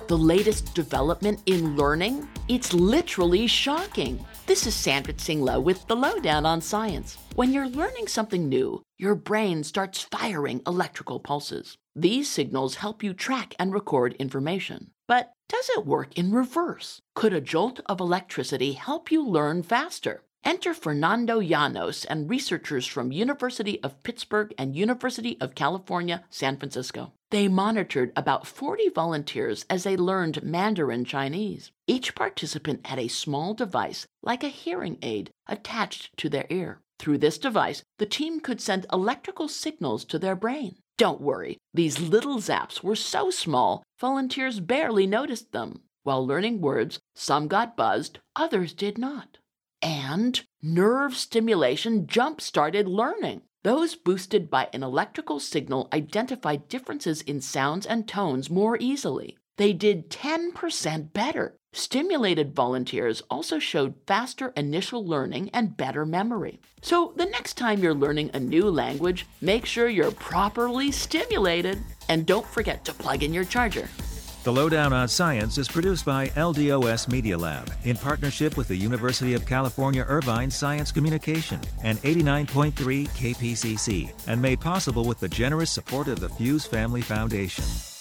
The latest development in learning? It's literally shocking. This is Sandra Tsinglow with the Lowdown on Science. When you're learning something new, your brain starts firing electrical pulses. These signals help you track and record information. But does it work in reverse? Could a jolt of electricity help you learn faster? Enter Fernando Llanos and researchers from University of Pittsburgh and University of California, San Francisco. They monitored about 40 volunteers as they learned Mandarin Chinese. Each participant had a small device, like a hearing aid, attached to their ear. Through this device, the team could send electrical signals to their brain. Don't worry, these little zaps were so small, volunteers barely noticed them. While learning words, some got buzzed, others did not. And nerve stimulation jump-started learning. Those boosted by an electrical signal identified differences in sounds and tones more easily. They did 10% better. Stimulated volunteers also showed faster initial learning and better memory. So the next time you're learning a new language, make sure you're properly stimulated. And don't forget to plug in your charger. The Lowdown on Science is produced by LDOS Media Lab in partnership with the University of California Irvine Science Communication and 89.3 KPCC, and made possible with the generous support of the Fuse Family Foundation.